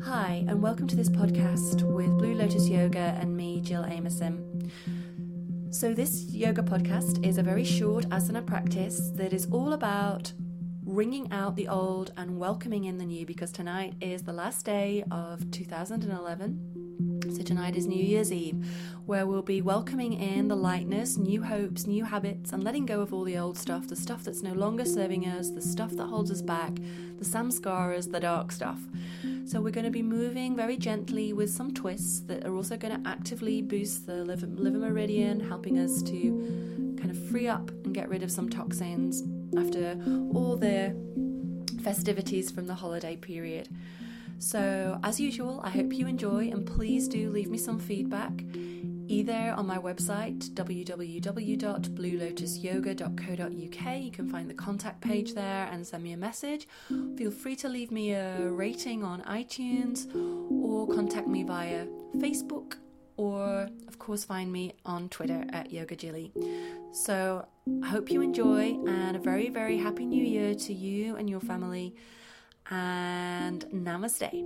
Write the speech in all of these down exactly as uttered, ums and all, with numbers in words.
Hi, and welcome to this podcast with Blue Lotus Yoga and me, Jill Amerson. So this yoga podcast is a very short asana practice that is all about wringing out the old and welcoming in the new, because tonight is the last day of two thousand eleven. So tonight is New Year's Eve, where we'll be welcoming in the lightness, new hopes, new habits, and letting go of all the old stuff, the stuff that's no longer serving us, the stuff that holds us back, the samskaras, the dark stuff. So we're going to be moving very gently with some twists that are also going to actively boost the liver, liver meridian, helping us to kind of free up and get rid of some toxins after all the festivities from the holiday period. So, as usual, I hope you enjoy, and please do leave me some feedback, either on my website, w w w dot blue lotus yoga dot co dot u k. You can find the contact page there and send me a message. Feel free to leave me a rating on iTunes, or contact me via Facebook, or, of course, find me on Twitter at YogaJilly. So, I hope you enjoy, and a very, very happy New Year to you and your family. And namaste.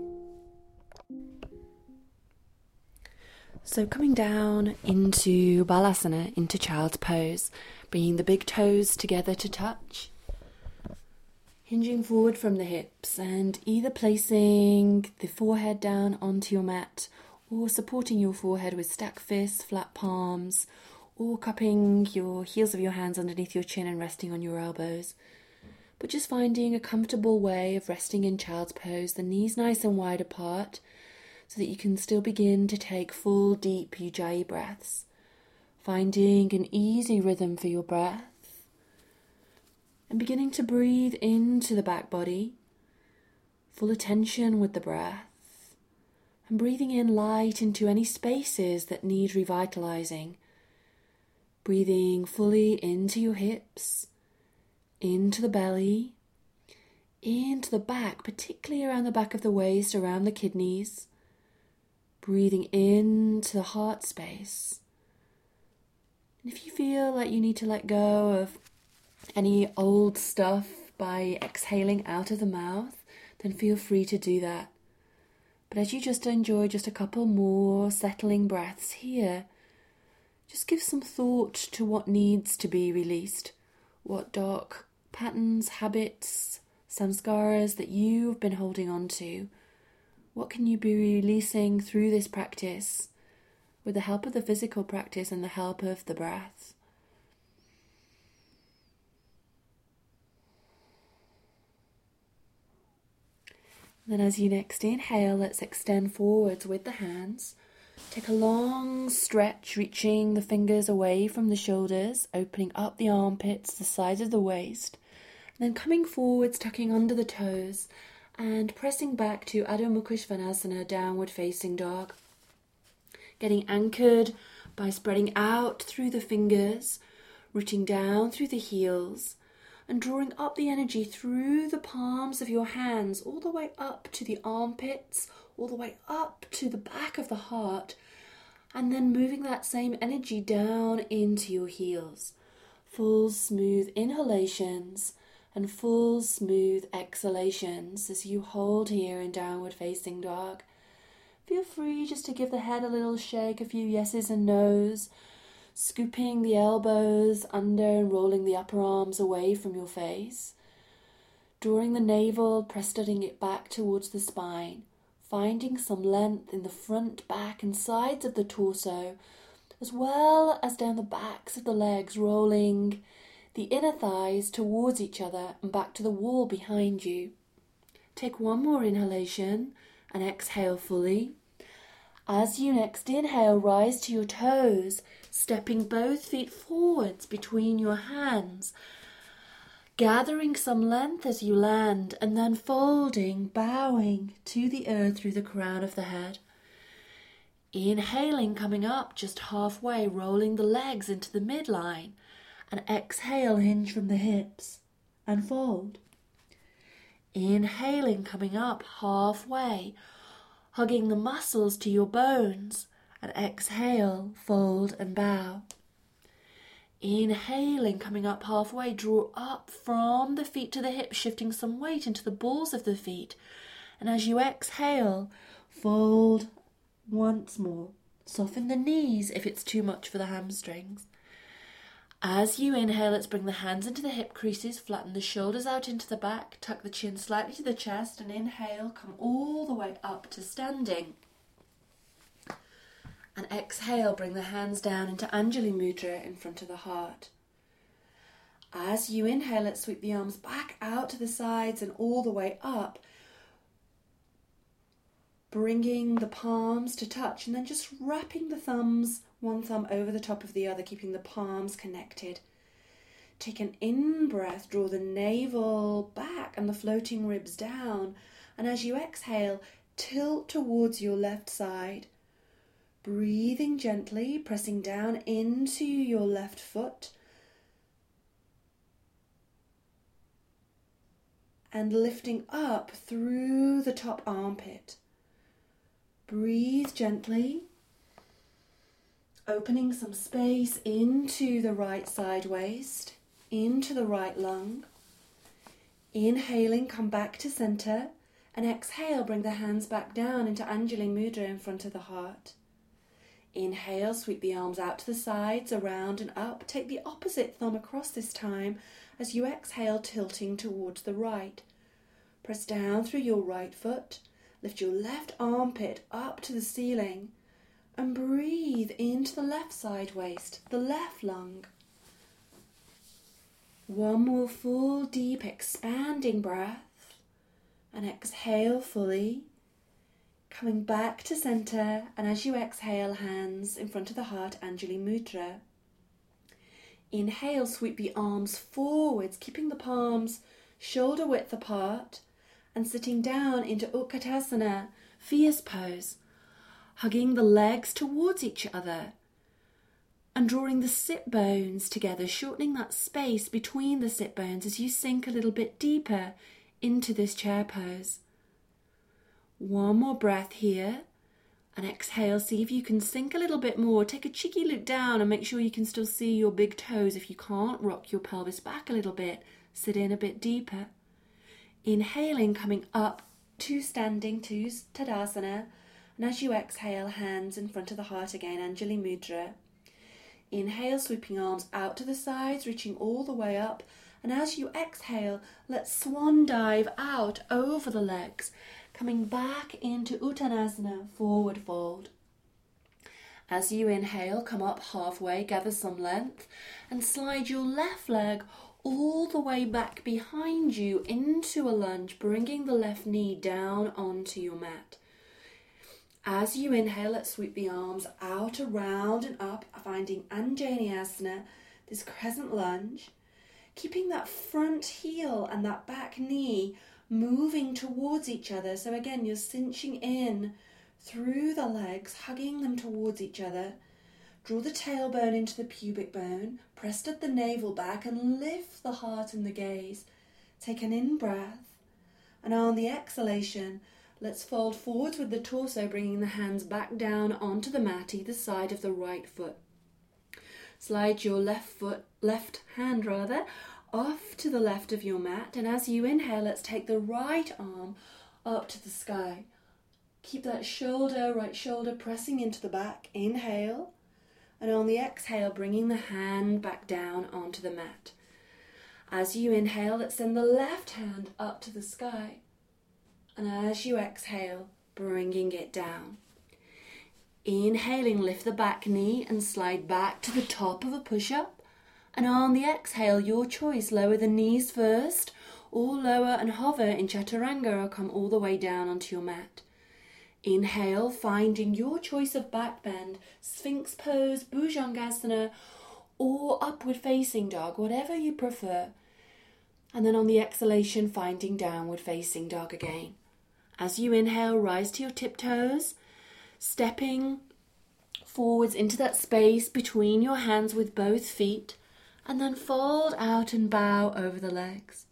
So coming down into Balasana, into Child's Pose, bringing the big toes together to touch, hinging forward from the hips, and either placing the forehead down onto your mat or supporting your forehead with stacked fists, flat palms, or cupping your heels of your hands underneath your chin and resting on your elbows. But just finding a comfortable way of resting in Child's Pose, the knees nice and wide apart, so that you can still begin to take full, deep Ujjayi breaths. Finding an easy rhythm for your breath, and beginning to breathe into the back body, full attention with the breath, and breathing in light into any spaces that need revitalizing. Breathing fully into your hips, into the belly, into the back, particularly around the back of the waist, around the kidneys. Breathing into the heart space. And if you feel like you need to let go of any old stuff by exhaling out of the mouth, then feel free to do that. But as you just enjoy just a couple more settling breaths here, just give some thought to what needs to be released, what dark patterns, habits, samskaras that you've been holding on to. What can you be releasing through this practice with the help of the physical practice and the help of the breath? Then as you next inhale, let's extend forwards with the hands. Take a long stretch, reaching the fingers away from the shoulders, opening up the armpits, the sides of the waist. And then coming forwards, tucking under the toes, and pressing back to Adho Mukha Svanasana, downward facing dog. Getting anchored by spreading out through the fingers, rooting down through the heels, and drawing up the energy through the palms of your hands, all the way up to the armpits, all the way up to the back of the heart, and then moving that same energy down into your heels. Full smooth inhalations and full smooth exhalations as you hold here in downward facing dog. Feel free just to give the head a little shake, a few yeses and nos, scooping the elbows under and rolling the upper arms away from your face. Drawing the navel, press-studding it back towards the spine, finding some length in the front, back and sides of the torso, as well as down the backs of the legs, rolling the inner thighs towards each other and back to the wall behind you. Take one more inhalation and exhale fully. As you next inhale, rise to your toes, stepping both feet forwards between your hands, gathering some length as you land, and then folding, bowing to the earth through the crown of the head. Inhaling, coming up just halfway, rolling the legs into the midline, and exhale, hinge from the hips and fold. Inhaling, coming up halfway, hugging the muscles to your bones, and exhale, fold and bow. Inhaling, coming up halfway, draw up from the feet to the hips, shifting some weight into the balls of the feet, And as you exhale, fold once more. Soften the knees if it's too much for the hamstrings. As you inhale, let's bring the hands into the hip creases, flatten the shoulders out into the back, tuck the chin slightly to the chest, and inhale, come all the way up to standing. And exhale, bring the hands down into Anjali Mudra in front of the heart. As you inhale, let's sweep the arms back out to the sides and all the way up, bringing the palms to touch and then just wrapping the thumbs, one thumb over the top of the other, keeping the palms connected. Take an in-breath, draw the navel back and the floating ribs down. And as you exhale, tilt towards your left side. Breathing gently, pressing down into your left foot. And lifting up through the top armpit. Breathe gently, opening some space into the right side waist, into the right lung. Inhaling, come back to center, and exhale, bring the hands back down into Anjali Mudra in front of the heart. Inhale, sweep the arms out to the sides, around and up. Take the opposite thumb across this time as you exhale, tilting towards the right. Press down through your right foot. Lift your left armpit up to the ceiling and breathe into the left side waist, the left lung. One more full, deep, expanding breath and exhale fully. Coming back to center, and as you exhale, hands in front of the heart, Anjali Mudra. Inhale, sweep the arms forwards, keeping the palms shoulder width apart, and sitting down into Utkatasana, fierce pose, hugging the legs towards each other, and drawing the sit bones together, shortening that space between the sit bones as you sink a little bit deeper into this chair pose. One more breath here, and exhale, see if you can sink a little bit more. Take a cheeky look down and make sure you can still see your big toes. If you can't, rock your pelvis back a little bit, sit in a bit deeper. Inhaling, coming up to standing to Tadasana, and as you exhale, hands in front of the heart again, Anjali Mudra. Inhale, sweeping arms out to the sides, reaching all the way up, and as you exhale, let's swan dive out over the legs, coming back into Uttanasana, forward fold. As you inhale, come up halfway, gather some length, and slide your left leg all the way back behind you into a lunge, bringing the left knee down onto your mat. As you inhale, let's sweep the arms out, around and up, finding Anjaneyasana, this crescent lunge, keeping that front heel and that back knee moving towards each other. So again, you're cinching in through the legs, hugging them towards each other. Draw the tailbone into the pubic bone, press at the navel back and lift the heart and the gaze. Take an in-breath, and on the exhalation, let's fold forwards with the torso, bringing the hands back down onto the mat, either side of the right foot. Slide your left foot, left hand rather, off to the left of your mat, and as you inhale, let's take the right arm up to the sky. Keep that shoulder, right shoulder pressing into the back. Inhale, and on the exhale, bringing the hand back down onto the mat. As you inhale, let's send the left hand up to the sky, and as you exhale, bringing it down. Inhaling, lift the back knee and slide back to the top of a push-up. And on the exhale, your choice, lower the knees first, or lower and hover in Chaturanga, or come all the way down onto your mat. Inhale, finding your choice of back bend, Sphinx pose, Bhujangasana, or upward facing dog, whatever you prefer. And then on the exhalation, finding downward facing dog again. As you inhale, rise to your tiptoes, stepping forwards into that space between your hands with both feet, and then fold out and bow over the legs.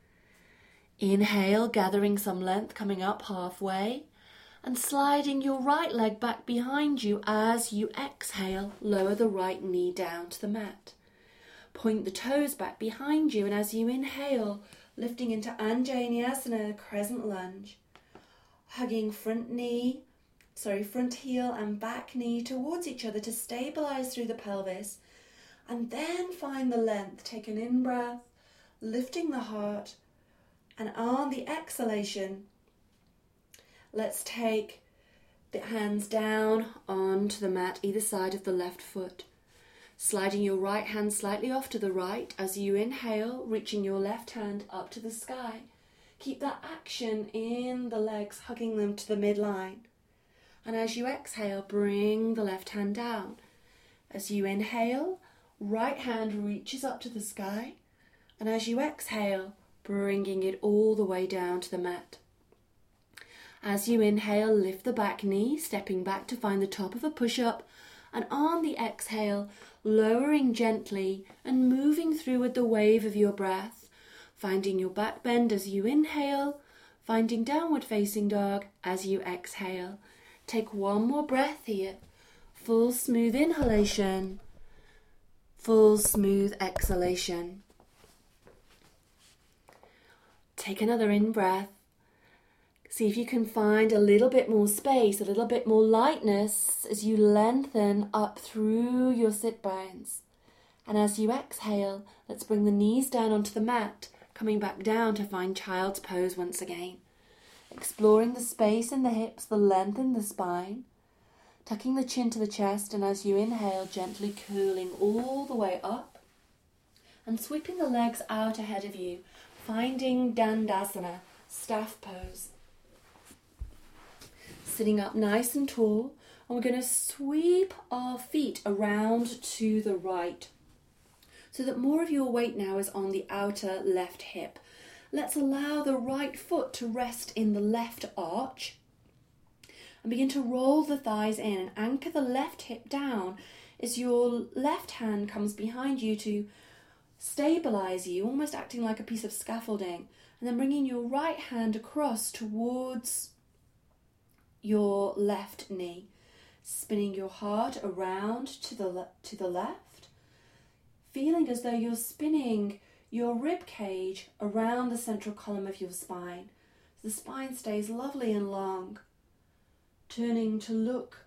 Inhale, gathering some length, coming up halfway, and sliding your right leg back behind you. As you exhale, lower the right knee down to the mat. Point the toes back behind you, and as you inhale, lifting into Anjaneyasana, crescent lunge. hugging front knee, sorry, front heel and back knee towards each other to stabilize through the pelvis. And then find the length. Take an in-breath, lifting the heart, and on the exhalation, let's take the hands down onto the mat, either side of the left foot. Sliding your right hand slightly off to the right as you inhale, reaching your left hand up to the sky. Keep that action in the legs, hugging them to the midline. And as you exhale, bring the left hand down. As you inhale, right hand reaches up to the sky. And as you exhale, bringing it all the way down to the mat. As you inhale, lift the back knee, stepping back to find the top of a push-up. And on the exhale, lowering gently and moving through with the wave of your breath, finding your back bend as you inhale, finding downward facing dog as you exhale. Take one more breath here. Full smooth inhalation, full smooth exhalation. Take another in-breath. See if you can find a little bit more space, a little bit more lightness as you lengthen up through your sit bones. And as you exhale, let's bring the knees down onto the mat, coming back down to find child's pose once again. Exploring the space in the hips, the length in the spine, tucking the chin to the chest, and as you inhale, gently curling all the way up and sweeping the legs out ahead of you, finding Dandasana, staff pose. Sitting up nice and tall, and we're going to sweep our feet around to the right so that more of your weight now is on the outer left hip. Let's allow the right foot to rest in the left arch and begin to roll the thighs in and anchor the left hip down as your left hand comes behind you to stabilize you, almost acting like a piece of scaffolding, and then bringing your right hand across towards your left knee, spinning your heart around to the le- to the left, feeling as though you're spinning your rib cage around the central column of your spine. The spine stays lovely and long. Turning to look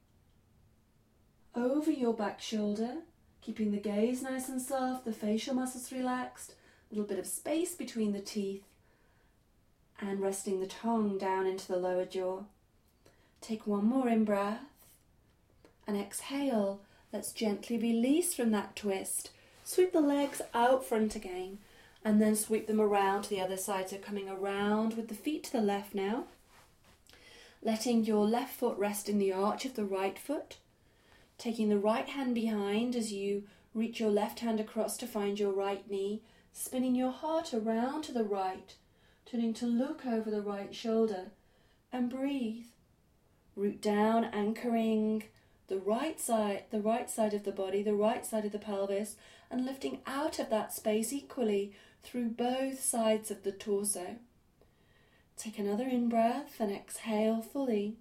over your back shoulder, keeping the gaze nice and soft, the facial muscles relaxed, a little bit of space between the teeth, and resting the tongue down into the lower jaw. Take one more in-breath and exhale. Let's gently release from that twist. Sweep the legs out front again and then sweep them around to the other side. So coming around with the feet to the left now. Letting your left foot rest in the arch of the right foot. Taking the right hand behind as you reach your left hand across to find your right knee. Spinning your heart around to the right. Turning to look over the right shoulder and breathe. Root down, anchoring the right side, the right side of the body, the right side of the pelvis, and lifting out of that space equally through both sides of the torso. Take another in-breath and exhale fully.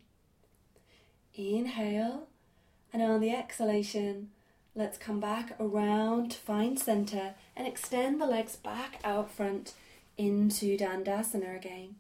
Inhale, and on the exhalation, let's come back around to find center and extend the legs back out front into Dandasana again.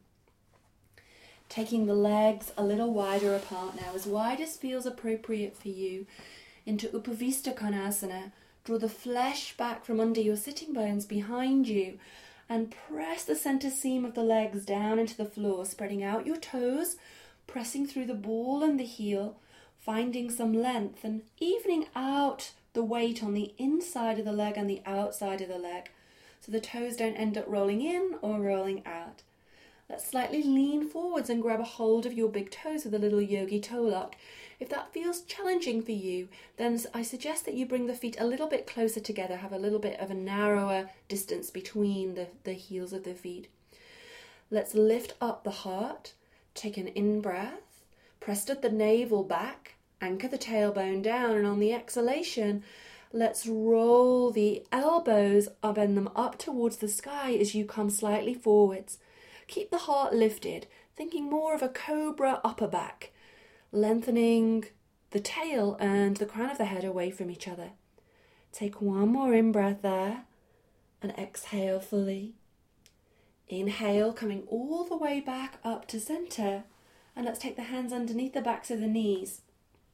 Taking the legs a little wider apart now, as wide as feels appropriate for you, into Upavista Konasana. Draw the flesh back from under your sitting bones behind you and press the center seam of the legs down into the floor, spreading out your toes, pressing through the ball and the heel, finding some length and evening out the weight on the inside of the leg and the outside of the leg so the toes don't end up rolling in or rolling out. Let's slightly lean forwards and grab a hold of your big toes with a little yogi toe lock. If that feels challenging for you, then I suggest that you bring the feet a little bit closer together, have a little bit of a narrower distance between the, the heels of the feet. Let's lift up the heart, take an in-breath, press at the navel back, anchor the tailbone down, and on the exhalation, let's roll the elbows, bend them up towards the sky as you come slightly forwards. Keep the heart lifted, thinking more of a cobra upper back, lengthening the tail and the crown of the head away from each other. Take one more in-breath there and exhale fully. Inhale, coming all the way back up to center, And let's take the hands underneath the backs of the knees.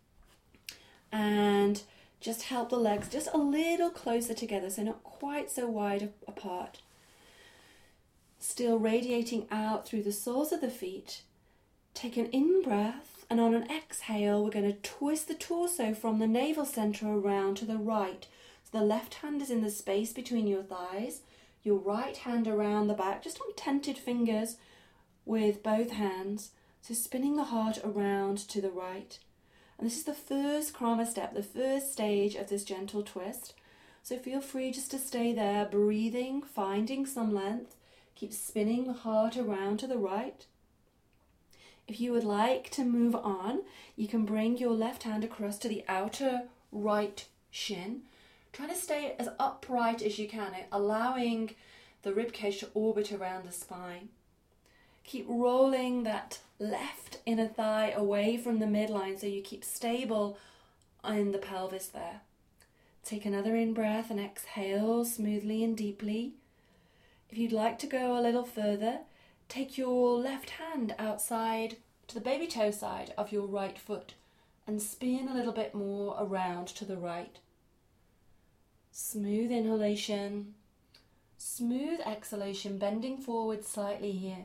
And just help the legs just a little closer together, so not quite so wide apart. Still radiating out through the soles of the feet. Take an in-breath, and on an exhale, we're going to twist the torso from the navel center around to the right. So the left hand is in the space between your thighs, your right hand around the back, just on tented fingers with both hands. So spinning the heart around to the right. And this is the first Krama step, the first stage of this gentle twist. So feel free just to stay there, breathing, finding some length. Keep spinning the heart around to the right. If you would like to move on, you can bring your left hand across to the outer right shin. Try to stay as upright as you can, allowing the ribcage to orbit around the spine. Keep rolling that left inner thigh away from the midline so you keep stable in the pelvis there. Take another in-breath and exhale smoothly and deeply. If you'd like to go a little further, take your left hand outside to the baby toe side of your right foot and spin a little bit more around to the right. Smooth inhalation, smooth exhalation, bending forward slightly here.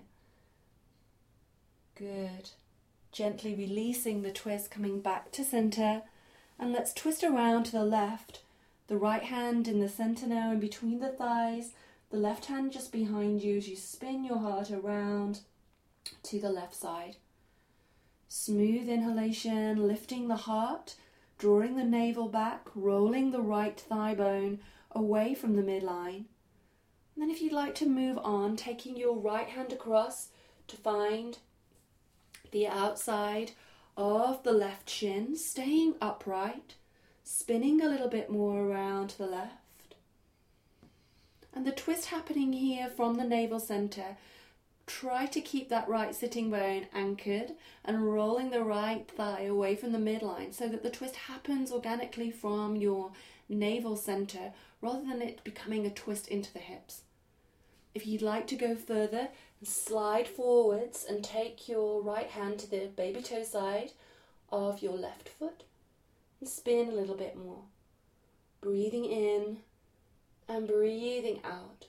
Good. Gently releasing the twist, coming back to center. And let's twist around to the left. The right hand in the center now in between the thighs. The left hand just behind you as you spin your heart around to the left side. Smooth inhalation, lifting the heart, drawing the navel back, rolling the right thigh bone away from the midline. And then if you'd like to move on, taking your right hand across to find the outside of the left shin, staying upright, spinning a little bit more around to the left. And the twist happening here from the navel center. Try to keep that right sitting bone anchored and rolling the right thigh away from the midline so that the twist happens organically from your navel center rather than it becoming a twist into the hips. If you'd like to go further, slide forwards and take your right hand to the baby toe side of your left foot and spin a little bit more. Breathing in and breathing out.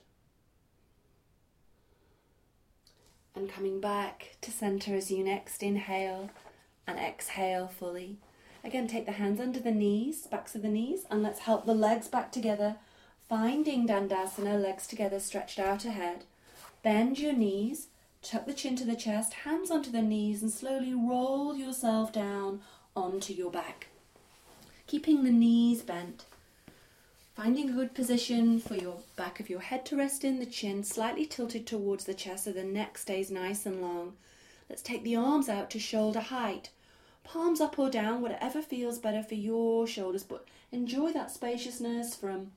And coming back to center as you next inhale and exhale fully. Again, take the hands under the knees, backs of the knees, and let's help the legs back together. Finding Dandasana, legs together, stretched out ahead. Bend your knees, tuck the chin to the chest, hands onto the knees, and slowly roll yourself down onto your back. Keeping the knees bent. Finding a good position for your back of your head to rest in, the chin slightly tilted towards the chest so the neck stays nice and long. Let's take the arms out to shoulder height. Palms up or down, whatever feels better for your shoulders, but enjoy that spaciousness from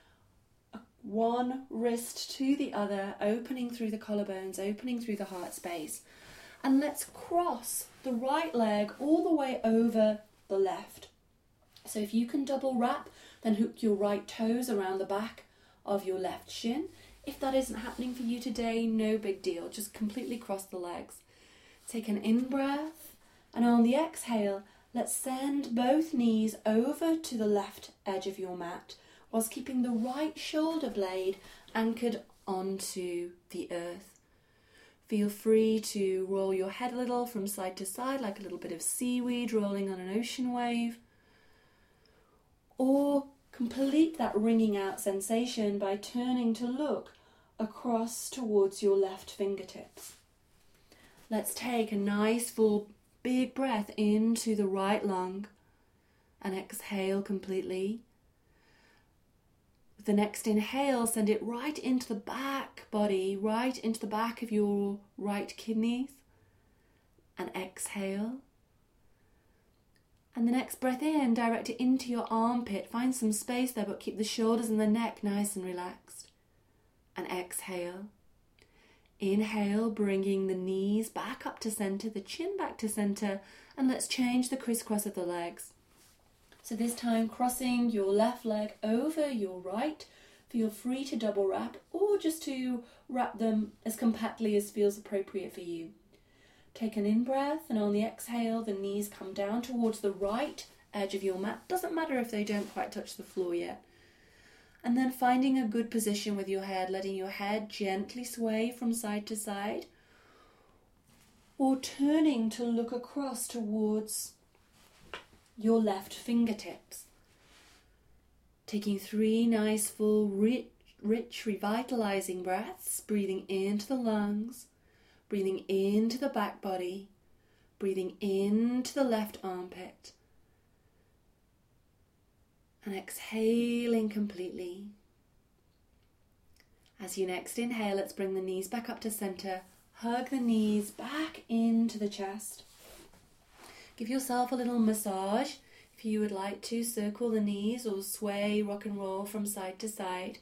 one wrist to the other, opening through the collarbones, opening through the heart space. And let's cross the right leg all the way over the left. So if you can double wrap, then hook your right toes around the back of your left shin. If that isn't happening for you today, no big deal. Just completely cross the legs. Take an in-breath, and on the exhale, let's send both knees over to the left edge of your mat, whilst keeping the right shoulder blade anchored onto the earth. Feel free to roll your head a little from side to side, like a little bit of seaweed rolling on an ocean wave. Or complete that wringing out sensation by turning to look across towards your left fingertips. Let's take a nice full big breath into the right lung and exhale completely. With the next inhale, send it right into the back body, right into the back of your right kidneys. And exhale. And the next breath in, direct it into your armpit. Find some space there, but keep the shoulders and the neck nice and relaxed. And exhale. Inhale, bringing the knees back up to center, the chin back to center, and let's change the crisscross of the legs. So this time, crossing your left leg over your right. Feel free to double wrap or just to wrap them as compactly as feels appropriate for you. Take an in-breath, and on the exhale, the knees come down towards the right edge of your mat. Doesn't matter if they don't quite touch the floor yet. And then finding a good position with your head, letting your head gently sway from side to side, or turning to look across towards your left fingertips. Taking three nice, full, rich, rich, revitalizing breaths, breathing into the lungs, breathing into the back body, breathing into the left armpit, and exhaling completely. As you next inhale, let's bring the knees back up to center. Hug the knees back into the chest. Give yourself a little massage. If you would like to, circle the knees or sway, rock and roll from side to side.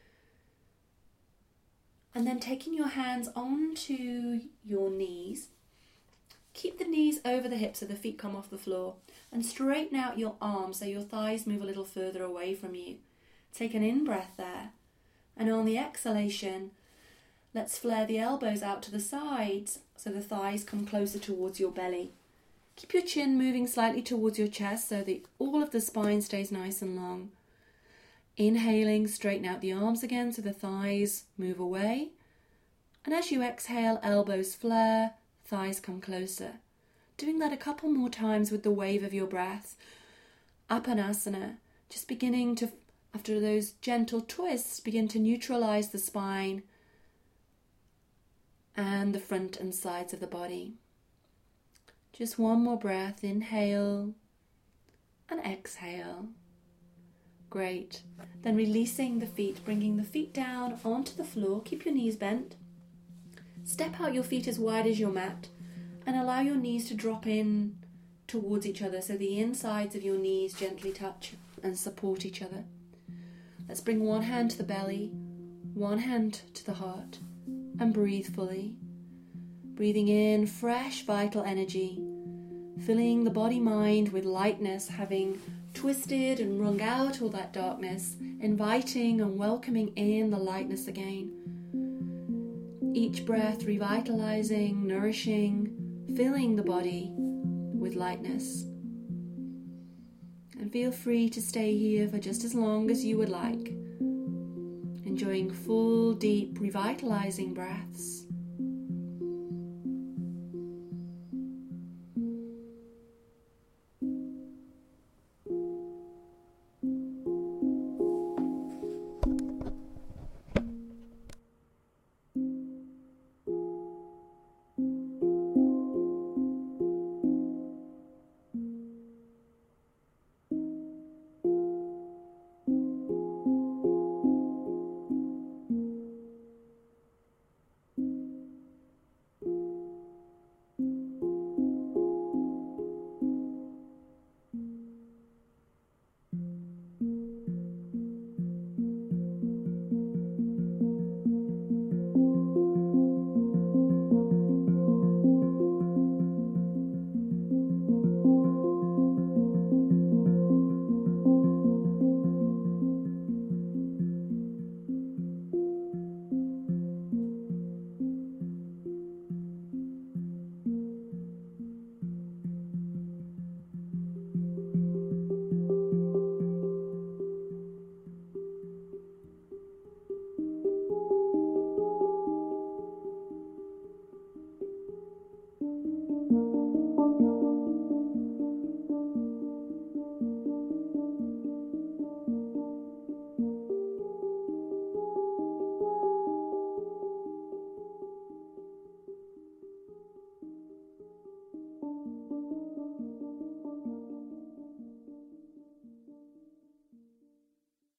And then taking your hands onto your knees, keep the knees over the hips so the feet come off the floor, and straighten out your arms so your thighs move a little further away from you. Take an in-breath there, and on the exhalation, let's flare the elbows out to the sides so the thighs come closer towards your belly. Keep your chin moving slightly towards your chest so that all of the spine stays nice and long. Inhaling, straighten out the arms again so the thighs move away. And as you exhale, elbows flare, thighs come closer. Doing that a couple more times with the wave of your breath. Apanasana, just beginning to, after those gentle twists, begin to neutralize the spine and the front and sides of the body. Just one more breath, inhale and exhale. Great. Then releasing the feet, bringing the feet down onto the floor. Keep your knees bent. Step out your feet as wide as your mat and allow your knees to drop in towards each other so the insides of your knees gently touch and support each other. Let's bring one hand to the belly, one hand to the heart, and breathe fully. Breathing in fresh vital energy, filling the body-mind with lightness, having twisted and wrung out all that darkness, inviting and welcoming in the lightness again. Each breath revitalizing, nourishing, filling the body with lightness. And feel free to stay here for just as long as you would like, enjoying full, deep, revitalizing breaths.